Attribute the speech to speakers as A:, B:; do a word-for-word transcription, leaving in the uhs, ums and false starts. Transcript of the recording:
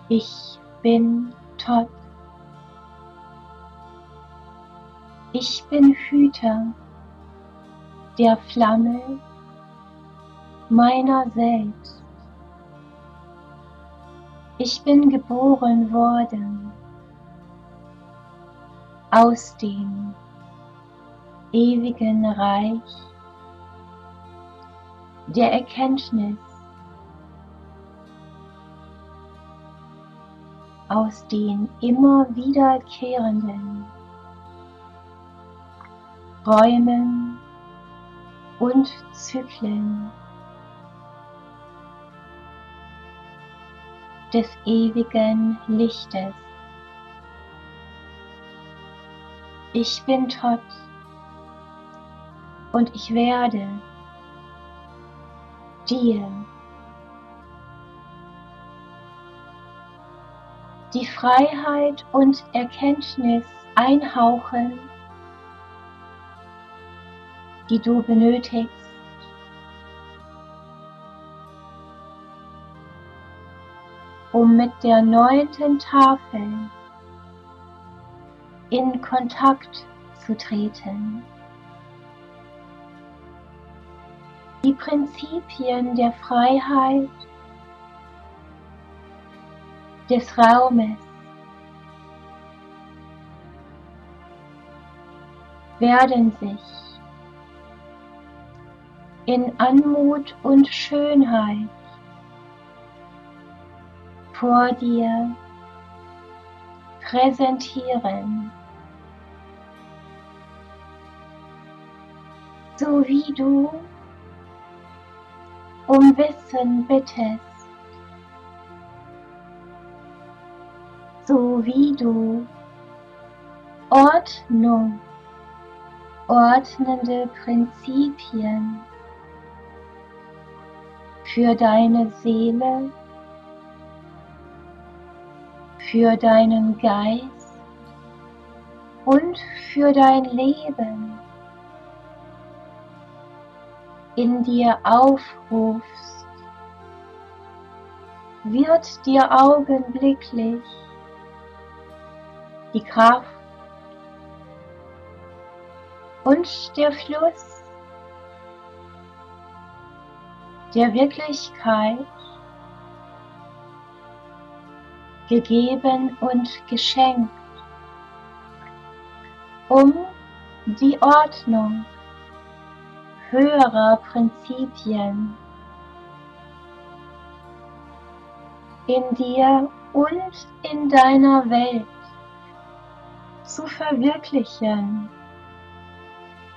A: Ich bin Todd. Ich bin Hüter der Flamme meiner selbst. Ich bin geboren worden aus dem ewigen Reich der Erkenntnis, aus den immer wiederkehrenden Räumen und Zyklen des ewigen Lichtes. Ich bin Todd und ich werde dir die Freiheit und Erkenntnis einhauchen, die du benötigst, um mit der neunten Tafel in Kontakt zu treten. Die Prinzipien der Freiheit, des Raumes werden sich in Anmut und Schönheit vor dir präsentieren, so wie du um Wissen bittest, so wie du Ordnung, ordnende Prinzipien für deine Seele, für deinen Geist und für dein Leben in dir aufrufst, wird dir augenblicklich die Kraft und der Fluss der Wirklichkeit gegeben und geschenkt, um die Ordnung höherer Prinzipien in dir und in deiner Welt zu verwirklichen.